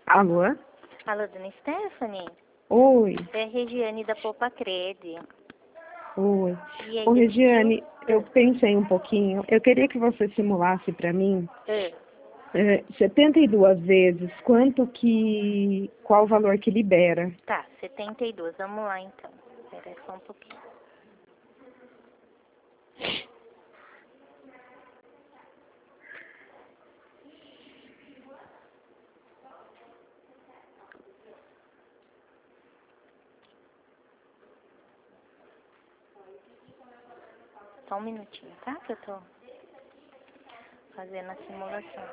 Alô? Alô, dona Stephanie? Oi. É a Regiane da Poupa Crede. Oi. E aí, Ô, Regiane, eu decidiu? pensei um pouquinho. Eu queria que você simulasse para mim 72 vezes qual o valor que libera. Tá, 72. Vamos lá, então. Espera aí só um pouquinho. Só um minutinho, tá? Que eu tô fazendo a simulação.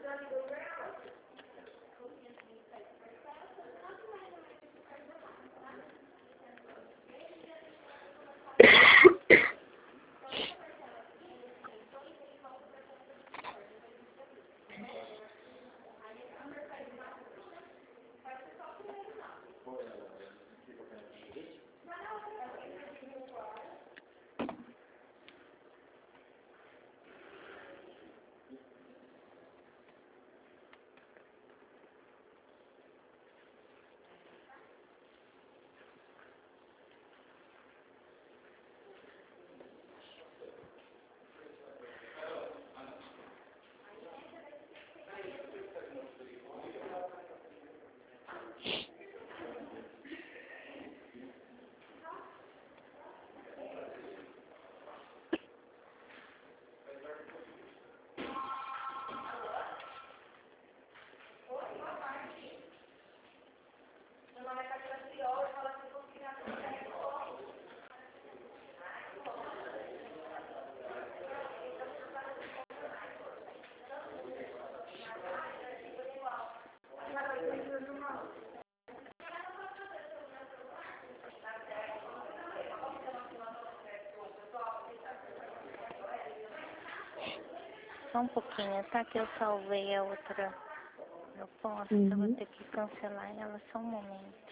Só um pouquinho, tá? Que eu salvei a outra proposta. Eu vou ter que cancelar ela só um momento.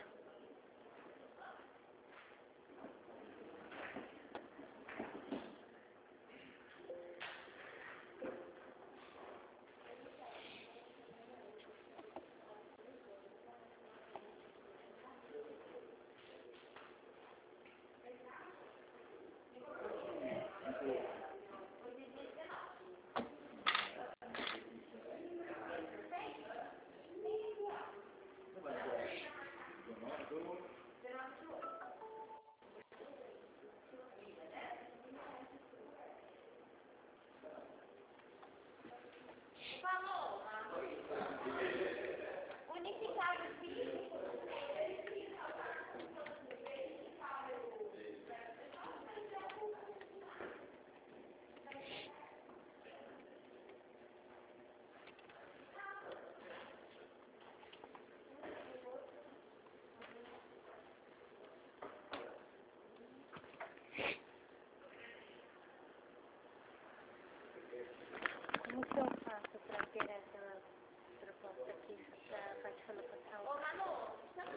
Como que eu faço pra ter essa proposta aqui? Pode falar pra outra? Ô, Manu,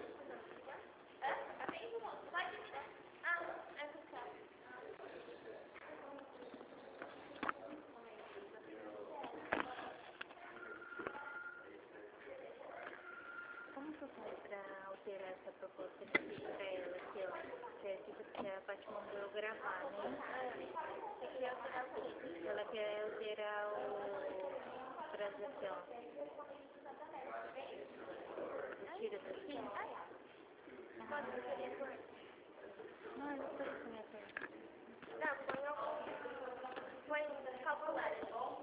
pode me dar? Como que eu faço pra alterar essa proposta aqui pra ela aqui, ó? Que a Paty mandou eu gravar, né? Você quer alterar o quê? Ela quer alterar o prazo aqui, ó. Tira daqui? Pode ser minha cor? Não, não pode ser minha cor. Não, põe calcular.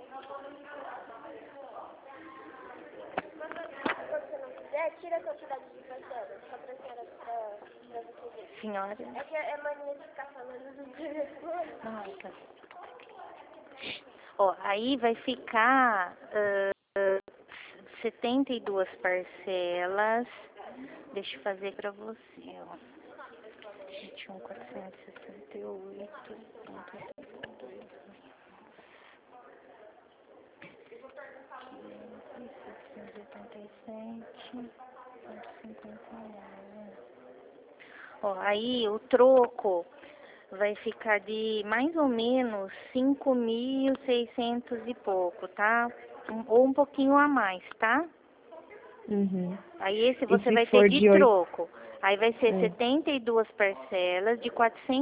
Quando você não quiser, tira a quantidade de parcelas, só pra senhora, pra você ver. Senhora? É que é mania de ficar falando no telefone. Nossa. Ó, aí vai ficar 72 parcelas. Deixa eu fazer pra você, ó. 21.432, ó, aí o troco vai ficar de mais ou menos 5.600 e pouco, tá? Ou um pouquinho a mais, tá? Uhum. Aí esse E você se vai ter for de de 8... troco. Aí vai ser 72 parcelas de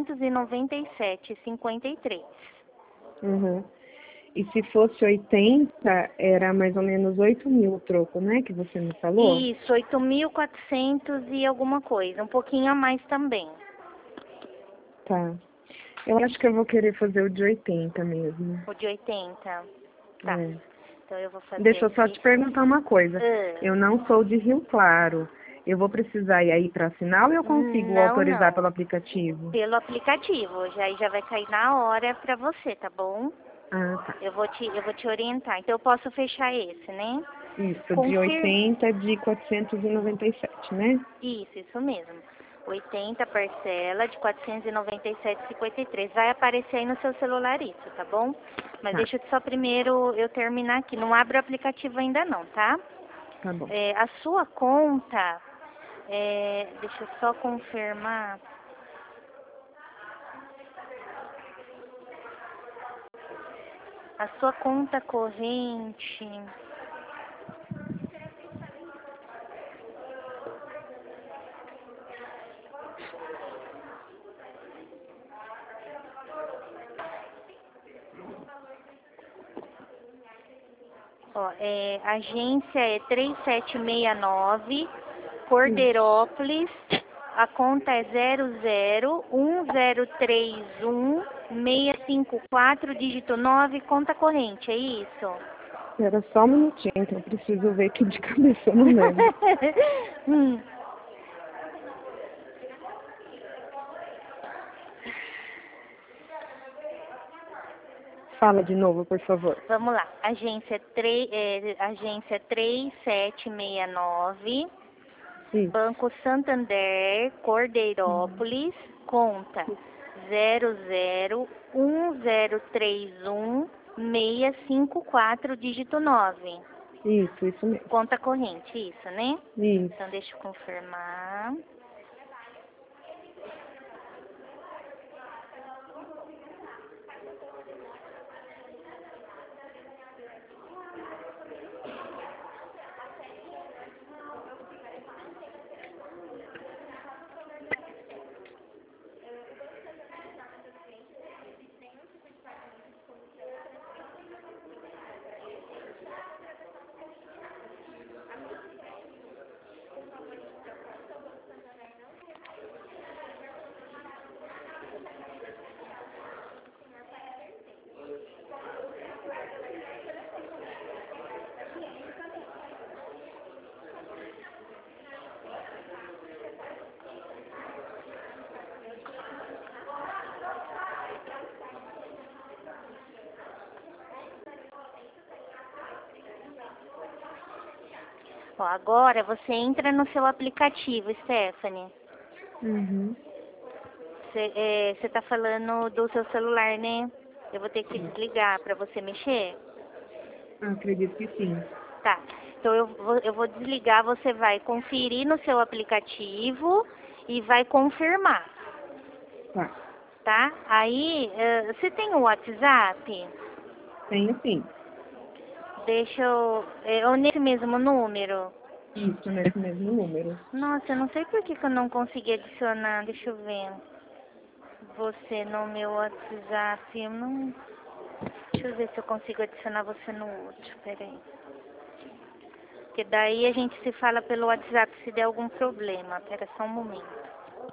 497,53. Uhum. E se fosse 80, era mais ou menos 8 mil o troco, né? Que você me falou? Isso, 8.400 e alguma coisa, um pouquinho a mais também. Tá. Eu acho que eu vou querer fazer o de 80 mesmo. O de 80. Tá. É. Então eu vou fazer Deixa eu só aqui. te perguntar uma coisa. Ah, Eu não sou de Rio Claro. Eu vou precisar ir aí para assinar ou eu consigo não, autorizar não. pelo aplicativo? Pelo aplicativo. Já vai cair na hora pra você, tá bom? Ah, tá. Eu vou te orientar. Então eu posso fechar esse, né? Isso, de Confirma. 80 de 497, né? Isso mesmo. 80 parcela de 497,53. Vai aparecer aí no seu celular isso, tá bom? Mas Tá, deixa eu só primeiro eu terminar aqui. Não abre o aplicativo ainda não, tá? tá bom. A sua conta, deixa eu só confirmar. A sua conta corrente. Ó, agência é 3769, Cordeirópolis. A conta é 001031-654, dígito 9, conta corrente, é isso? Espera só um minutinho, que eu preciso ver que de cabeça eu não lembro. Hum, Fala de novo, por favor. Vamos lá. Agência 3769, Isso, Banco Santander, Cordeirópolis, conta 001031-654, dígito 9. isso mesmo. Conta corrente, isso, né? Isso. Então, deixa eu confirmar. Ó, agora você entra no seu aplicativo, Stephanie. Uhum. Você tá falando do seu celular, né? Eu vou ter que desligar para você mexer. Acredito que sim. Tá. Então eu vou desligar, você vai conferir no seu aplicativo e vai confirmar, Tá. tá? Aí, você tem o WhatsApp? Tenho sim. Deixa eu nesse mesmo número. Isso, nesse mesmo número. Nossa, eu não sei por que eu não consegui adicionar, deixa eu ver. Você no meu WhatsApp, eu não... Deixa eu ver se eu consigo adicionar você no outro, peraí. Porque daí a gente se fala pelo WhatsApp se der algum problema. Pera só um momento.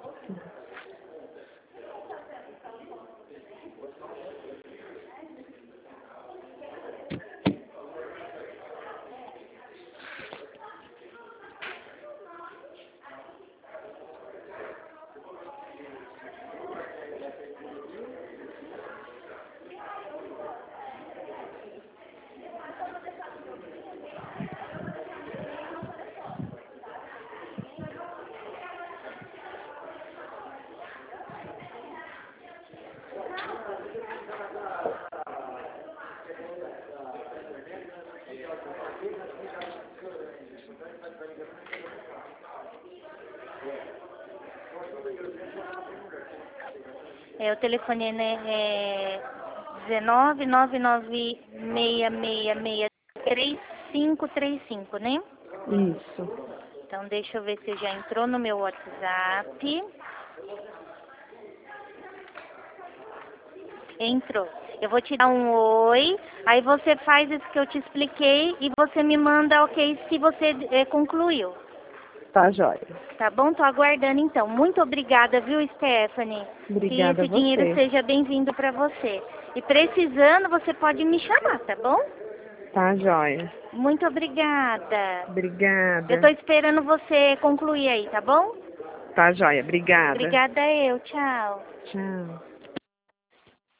O telefone é 19 996663535, né? Isso. Então, deixa eu ver se já entrou no meu WhatsApp. Entrou. Eu vou te dar um oi, aí você faz isso que eu te expliquei e você me manda ok se você concluiu. Tá joia. Tá bom? Tô aguardando então. Muito obrigada, viu, Stephanie? Que Obrigada a esse dinheiro você. seja bem-vindo para você. E precisando, você pode me chamar, tá bom? Tá joia. Muito obrigada. Eu tô Obrigada. esperando você concluir aí, tá bom? Tá joia. Obrigada. Obrigada eu. Tchau. Tchau.